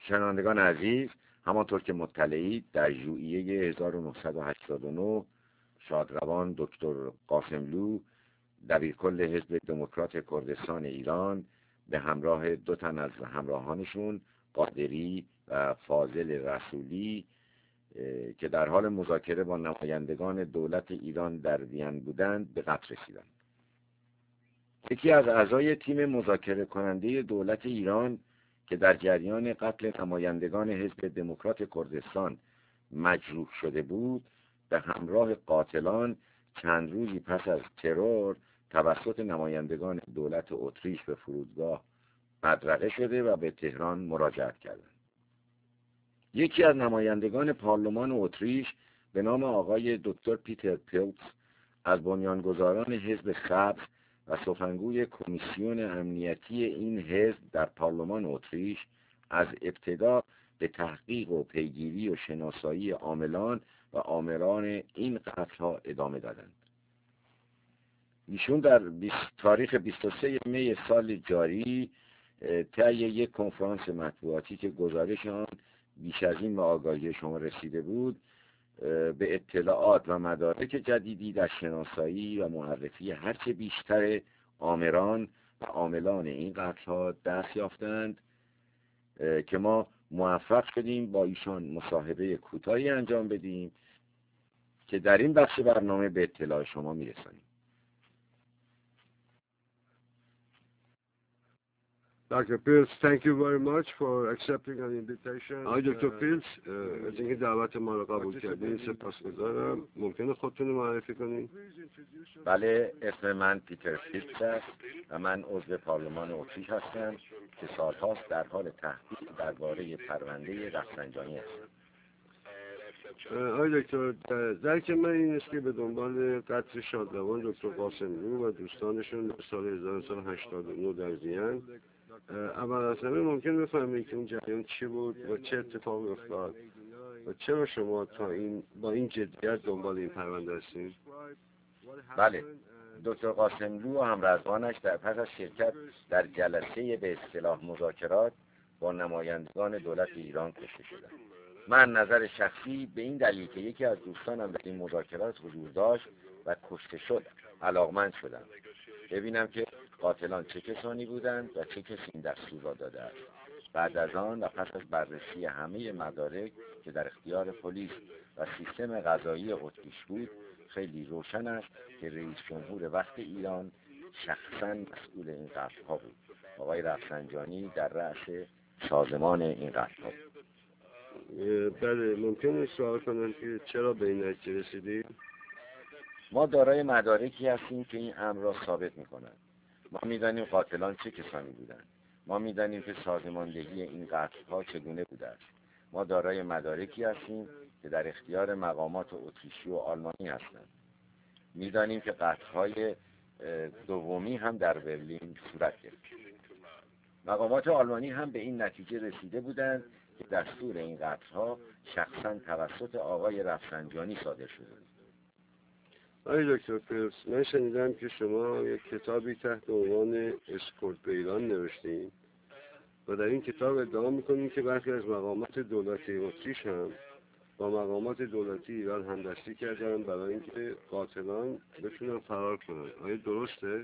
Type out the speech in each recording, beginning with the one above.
شنوندگان عزیز، همانطور که مطلعید در ژوئیه 1989 شادروان دکتر قاسملو دبیرکل حزب دموکرات کردستان ایران به همراه 2 تن از همراهانشون قادری و فاضل رسولی که در حال مذاکره با نمایندگان دولت ایران در وین بودند به قتل رسیدند. یکی از اعضای تیم مذاکره کننده دولت ایران که در جریان قتل نمایندگان حزب دموکرات کردستان مجروح شده بود، به همراه قاتلان چند روزی پس از ترور توسط نمایندگان دولت اتریش به فرودگاه بدرقه شده و به تهران مراجعت کردند. یکی از نمایندگان پارلمان اتریش به نام آقای دکتر پیتر پیلتس از بنیانگذاران حزب سبز و سخنگوی کمیسیون امنیتی این حزب در پارلمان اتریش از ابتدا به تحقیق و پیگیری و شناسایی عاملان و آمران این قتل‌ها ادامه دادند. ایشون در تاریخ 23 می سال جاری طی یک کنفرانس مطبوعاتی که گزارش آن بیش از این به آگاهی شما رسیده بود، به اطلاعات و مدارک جدیدی در شناسایی و معرفی هرچه بیشتر آمران و عاملان این قتل‌ها دست یافتند که ما موفق شدیم با ایشان مصاحبه کوتاهی انجام بدیم که در این بخش برنامه به اطلاع شما میرسانیم. Dr. Piltz, thank you very much for accepting an invitation. آقای دکتر پیلتس، از اینکه دعوت ما رو قبول کردین سپاسگزارم. ممکنه خودتون رو معرفی کنین؟ بله، اسم من پیتر پیلتس است و من عضو پارلمان اتریش هستم که سالهاست در حال تحقیق درباره پرونده رفسنجانی هستم. آقای دکتر، درک من این است که به دنبال قتل شادروان دکتر قاسملو و دوستانشون در سال 1989 در وین، اول از همه ممکن بفهمید که اون جریان چی بود و چه اتفاقی افتاد و چرا شما با این جدیت دنبال این پرونده هستید؟ بله، دکتر قاسملو و همرزبانش در پس از شرکت در جلسه به اصطلاح مذاکرات با نمایندگان دولت ایران کشته شدند. من نظر شخصی به این دلیل که یکی از دوستانم در این مذاکرات حضور داشت و کشته شد علاقمند شدم ببینم که قاتلان چه کسانی بودند و چه کسی این دستور را داده است. بعد از آن و پس از بررسی همه مدارک که در اختیار پلیس و سیستم قضایی اتریش بود، خیلی روشن است که رئیس جمهور وقت ایران شخصاً مسئول این قتل‌ها بود. آقای رفسنجانی در رأس سازمان این قتل‌ها بود. بله، ممکنه سوال کنم که چرا به این نتیجه رسیدید؟ ما دارای مدارکی هستیم که این امر را ثابت می‌کنند. ما می‌دانیم قاتلان چه کسانی بودند. ما می‌دانیم که سازماندهی این قتل‌ها چگونه بوده است. ما دارای مدارکی هستیم که در اختیار مقامات اتریشی و آلمانی هستند. می‌دانیم که قتل‌های دومی هم در برلین صورت گرفت. مقامات آلمانی هم به این نتیجه رسیده بودند که دستور این قتل‌ها شخصاً توسط آقای رفسنجانی صادر شده بود. آقای دکتر پیلتس، من شنیدم که شما یک کتابی تحت عنوان اسکورت به ایران نوشتین و در این کتاب ادعا میکنین که برخی از مقامات دولتی اتریش هم با مقامات دولتی ایران همدستی کردن برای اینکه قاتلان بتونن فرار کنن. آیا درسته؟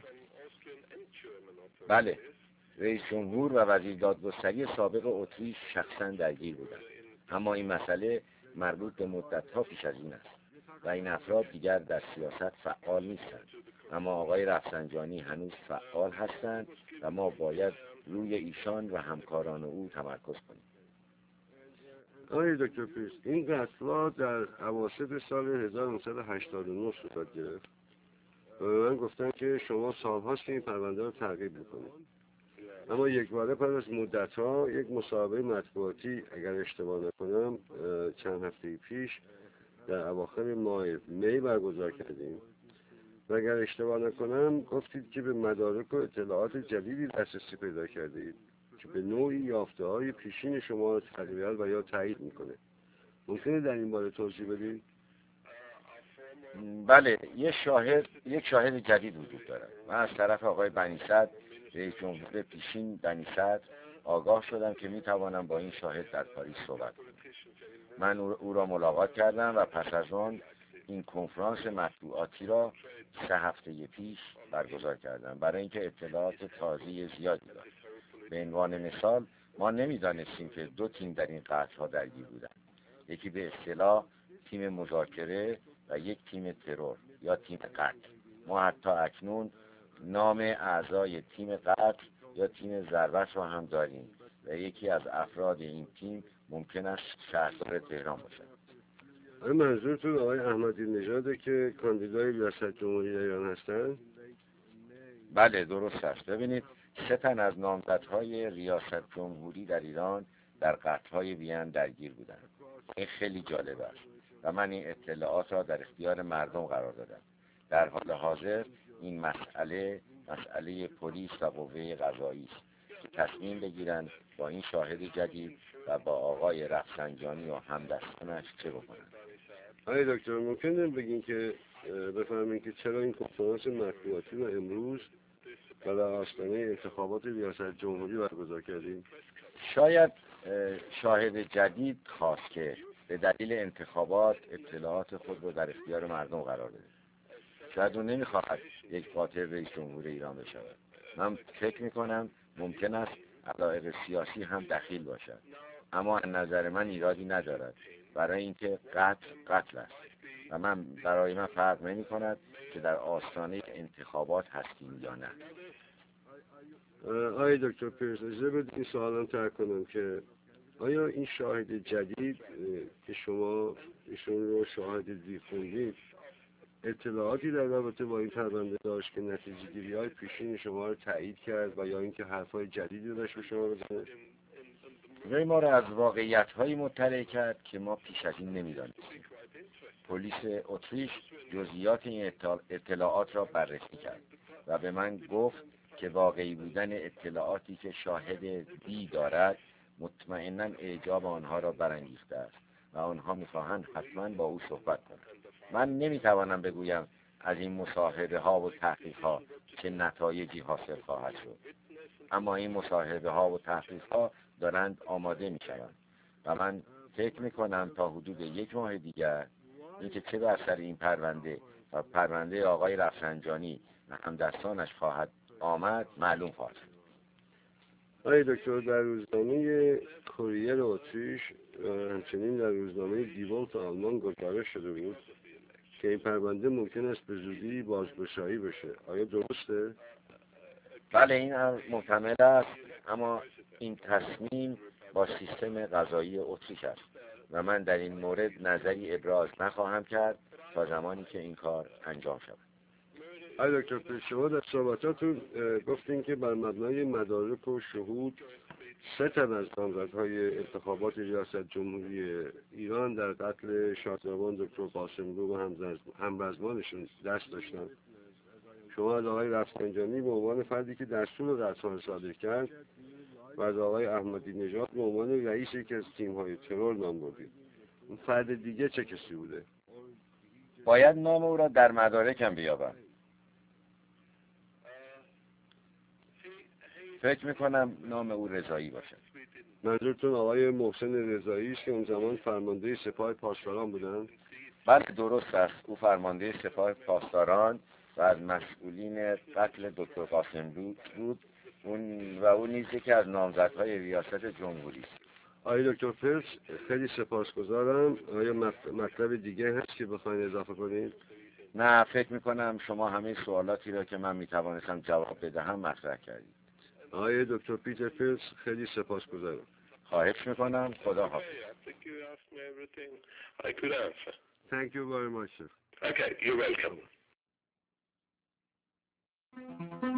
بله، رئیس جمهور و وزیر دادگستری سابق اتریش شخصا درگیر بودند، اما این مسئله مربوط به مدت‌ها پیش از این است و این افراد دیگر در سیاست فعال نیستند، اما آقای رفسنجانی هنوز فعال هستند و ما باید روی ایشان و همکاران او تمرکز کنیم. آقای دکتر پیلتس، این قتل‌ها در اواسط سال 1989 صورت گرفت و به من گفتن که شما سال‌هاست که این پرونده رو تعقیب می‌کنید. اما یک باره پس از مدت‌ها یک مصاحبه مطبوعاتی اگر اشتباه نکنم چند هفته پیش در اواخر ماه می برگزار کردیم و اگر اشتباه نکنم گفتید که به مدارک و اطلاعات جدیدی دسترسی پیدا کردید که به نوعی یافته‌های پیشین شما را تقویت و یا تایید میکنه. ممکنه در این باره توضیح بدید؟ بله، یک شاهد جدید وجود دارد و از طرف آقای بنی صدر، رئیس جمهور پیشین بنی صدر آگاه شدم که میتوانم با این شاهد در پاریس صحبت کنم. من او را ملاقات کردم و پس از آن این کنفرانس مطبوعاتی را 3 هفته پیش برگزار کردم برای اینکه اطلاعات تازه زیادی داشت. به عنوان مثال ما نمیدانستیم که 2 تیم در این قتل‌ها درگیر بودند. یکی به اصطلاح تیم مذاکره و یک تیم ترور یا تیم قتل. ما حتی اکنون نام اعضای تیم قتل یا تیم ضربت را هم داریم و یکی از افراد این تیم ممکن است شهردار تهران باشد. منظورتون آقای احمدی نژاده که کاندیدای ریاست جمهوری ایران هستند؟ بله درست است. ببینید 3 تن از نامزدهای ریاست جمهوری در ایران در قتل‌های وین درگیر بودند. این خیلی جالب است و من این اطلاعات را در اختیار مردم قرار دادم. در حال حاضر این مسئله پلیس و قوه قضایی است که تصمیم بگیرند با این شاهد جدید و با آقای رفسنجانی و همدستانش چه بکنند. آقای دکتر ممکنه بگین که بفهمین که چرا این کنفرانس مطبوعاتی رو امروز و در آستانه انتخابات ریاست جمهوری برگزار کردیم؟ شاید شاهد جدید خواست که به دلیل انتخابات اطلاعات خود رو در اختیار مردم قرار بده. شاید اون نمیخواهد یک قاطع رئیس جمهور ایران بشود. من فکر میکنم ممکن است علایق سیاسی هم دخیل باشد، اما از نظر من ایرادی ندارد، برای اینکه قتل است و برای من فرق نمی کند که در آستانه انتخابات هستیم یا نه. آقای دکتر پیرس اجازه بدید این سوالم ترک کنم که آیا این شاهد جدید که شما ایشون رو شاهد دی خوندید اطلاعاتی در رابطه با این پرونده داشت که نتیجه گیری های پیشین شما رو تایید کرد و یا اینکه حرفای جدیدی داشت به شما بزنه؟ وی ما را از واقعیت‌هایی مطلع کرد که ما پیش از این نمی‌دانستیم. پلیس اتریش جزئیات این اطلاعات را بررسی کرد و به من گفت که واقعی بودن اطلاعاتی که شاهد دی دارد مطمئناً اعجاب آنها را برانگیخته است و آنها می‌خواهند حتماً با او صحبت کنند. من نمی‌توانم بگویم از این مصاحبه ها و تحقیق ها چه نتایجی حاصل خواهد شد، اما این مصاحبه ها و تحقیق ها دارند آماده می‌شوند و من فکر می‌کنم تا حدود 1 ماه دیگر اینکه چه بر سر این پرونده و پرونده آقای رفسنجانی و همدستانش خواهد آمد معلوم خواهد شد. آقای دکتر در روزنامه کوریر اتریش همچنین در روزنامه دی ولت آلمان گزارش شده بود که این پرونده ممکن است به زودی بازگشایی بشه. آیا درسته؟ بله این محتمل است، اما این تصمیم با سیستم قضایی اتریش است و من در این مورد نظری ابراز نخواهم کرد تا زمانی که این کار انجام شود. آقای دکتر پیرس شما در صحبتاتون گفتین که بر مبنای مدارک و شهود 3 تن از نامزدهای انتخابات ریاست جمهوری ایران در قتل شادروان دکتر قاسملو و همرزمانشون دست داشتن. شما از آقای رفسنجانی به عنوان فردی که دستور قتل را صادر کرد و از آقای احمدی نژاد به عنوان رئیس یکی از تیم‌های ترور نام بردید. اون فرد دیگه چه کسی بوده؟ باید نام او را در مدارکم بیابم. فکر میکنم نام او رضایی باشد. منظورتون آقای محسن رضایی است که اون زمان فرمانده سپاه پاسداران بودن؟ بله درست است، او فرمانده سپاه پاسداران و از مسئولین قتل دکتر قاسملو بود و او نیز یکی از نامزدهای ریاست جمهوری است. آقای دکتر پیرس خیلی سپاسگزارم. آیا مطلب دیگه هست که بخواید اضافه کنید؟ نه فکر میکنم شما همه سوالاتی را که من میتوانستم جواب بدهم مطرح کردید. آقای دکتر پیتر پیرس خیلی سپاسگزارم. خواهش میکنم. خدا حافظ. Thank you very much, sir. Okay, you're welcome.